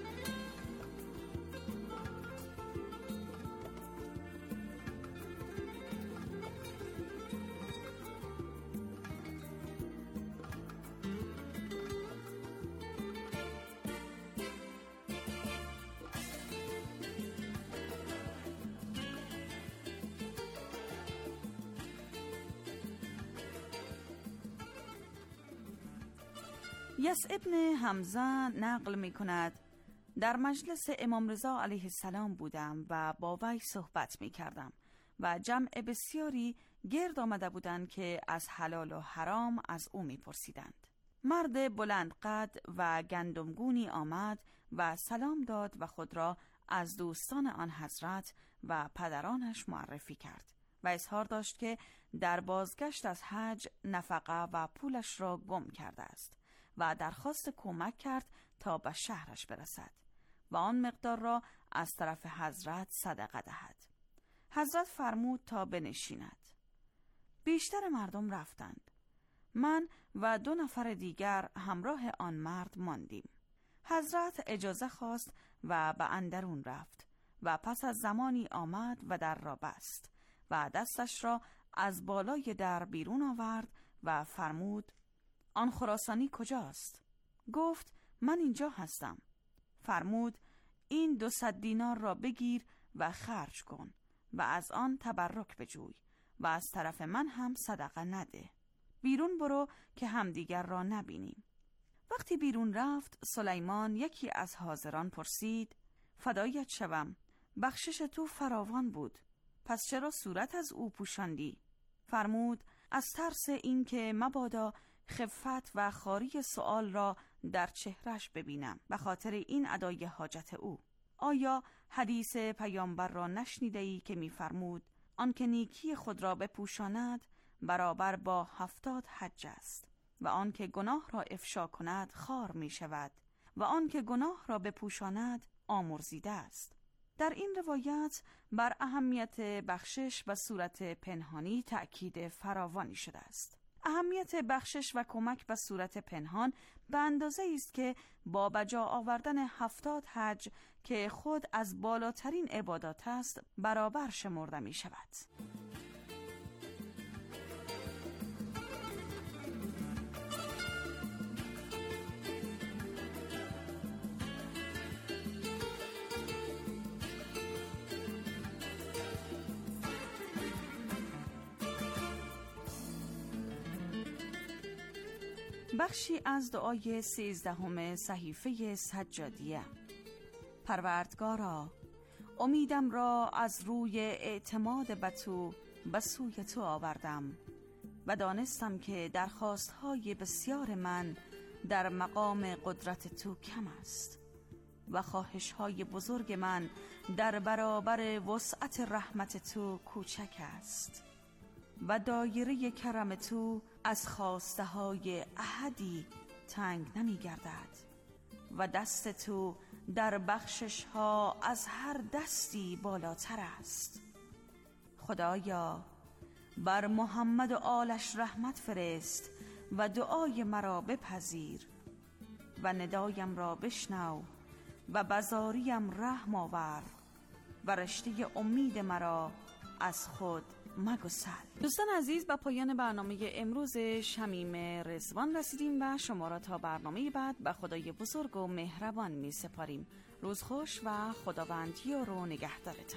یس ابن حمزه نقل می کند در مجلس امام رضا علیه السلام بودم و با وی صحبت می کردم و جمع بسیاری گرد آمده بودند که از حلال و حرام از او می پرسیدند. مرد بلند قد و گندمگونی آمد و سلام داد و خود را از دوستان آن حضرت و پدرانش معرفی کرد و اظهار داشت که در بازگشت از حج نفقه و پولش را گم کرده است و درخواست کمک کرد تا به شهرش برسد و آن مقدار را از طرف حضرت صدقه دهد. حضرت فرمود تا بنشیند. بیشتر مردم رفتند. من و دو نفر دیگر همراه آن مرد ماندیم. حضرت اجازه خواست و به اندرون رفت و پس از زمانی آمد و در را بست و دستش را از بالای در بیرون آورد و فرمود آن خراسانی کجاست؟ گفت من اینجا هستم. فرمود این دو صد دینار را بگیر و خرج کن و از آن تبرک بجوی و از طرف من هم صدقه نده. بیرون برو که همدیگر را نبینیم. وقتی بیرون رفت سلیمان یکی از حاضران پرسید فدایت شوم، بخشش تو فراوان بود، پس چرا صورت از او پوشاندی؟ فرمود از ترس این که مبادا خفت و خاری سؤال را در چهرش ببینم به خاطر این ادای حاجت او. آیا حدیث پیامبر را نشنیده‌ای که می‌فرمود آنکه نیکی خود را بپوشاند برابر با هفتاد حج است و آنکه گناه را افشا کند خار می شود و آنکه گناه را بپوشاند آمرزیده است. در این روایت بر اهمیت بخشش و صورت پنهانی تأکید فراوانی شده است. اهمیت بخشش و کمک به صورت پنهان به اندازه است که با بجا آوردن هفتاد حج که خود از بالاترین عبادات است برابر شمرده می شود. بخشی از دعای سیزدهم صحیفه سجادیه. پروردگارا، امیدم را از روی اعتماد به تو به سوی تو آوردم و دانستم که درخواستهای بسیار من در مقام قدرت تو کم است و خواهش های بزرگ من در برابر وسعت رحمت تو کوچک است و دایره کرم تو از خواسته های احدی تنگ نمی گردد و دست تو در بخشش ها از هر دستی بالاتر است. خدایا بر محمد و آلش رحمت فرست و دعای مرا بپذیر و ندایم را بشنو و بزاریم رحم آور و رشته امید مرا از خود مگسل. دوستان عزیز، به پایان برنامه امروز شمیم رضوان رسیدیم و شما را تا برنامه بعد به خدای بزرگ و مهربان می سپاریم. روز خوش و خداوندی و نگهدارتان.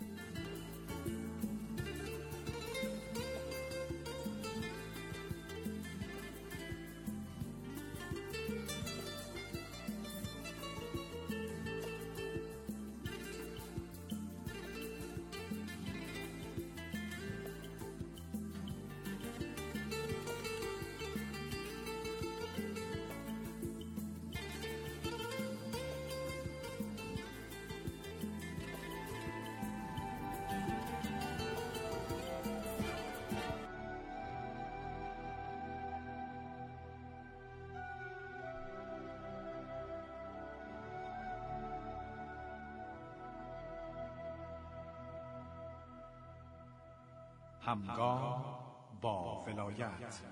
همگام با ولایت.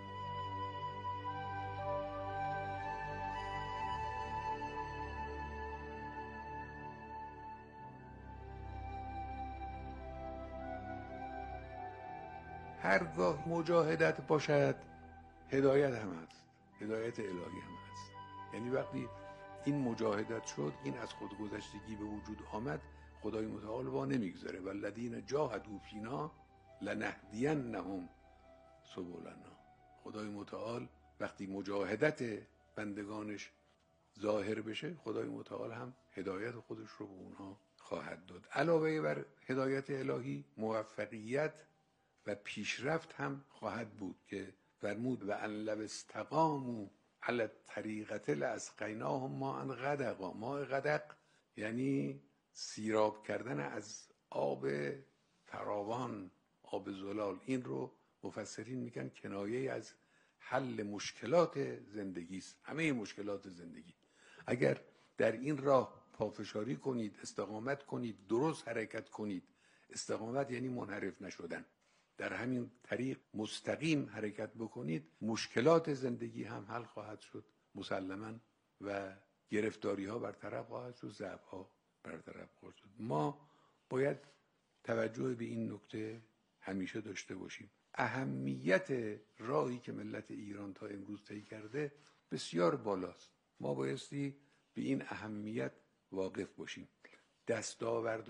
هرگاه مجاهدت باشد هدایت هم هست، هدایت الهی هم هست. یعنی وقتی این مجاهدت شد، این از خودگذشتگی به وجود آمد، خدای متعال وا نمیگذاره. والذین جاهدوا فینا لنهدینهم سبلنا. خدای متعال وقتی مجاهدت بندگانش ظاهر بشه، خدای متعال هم هدایت خودش رو به اونها خواهد داد. علاوه بر هدایت الهی، موفقیت و پیشرفت هم خواهد بود که فرمود و ان لو استقاموا علی الطریقة لاسقیناهم ماء غدقا. ماء غدق یعنی سیراب کردن از آب فراوان، آب زلال. این رو مفسرین میگن کنایه از حل مشکلات زندگی است، همه مشکلات زندگی. اگر در این راه پافشاری کنید، استقامت کنید، درست حرکت کنید. استقامت یعنی منحرف نشدن. در همین طریق مستقیم حرکت بکنید، مشکلات زندگی هم حل خواهد شد مسلماً و گرفتاری ها برطرف خواهد شد، ضعف ها برطرف خواهد شد. ما باید توجه به این نکته همیشه داشته باشیم. اهمیت راهی که ملت ایران تا امروز طی کرده بسیار بالاست. ما بایستی به این اهمیت واقف باشیم. دستاورد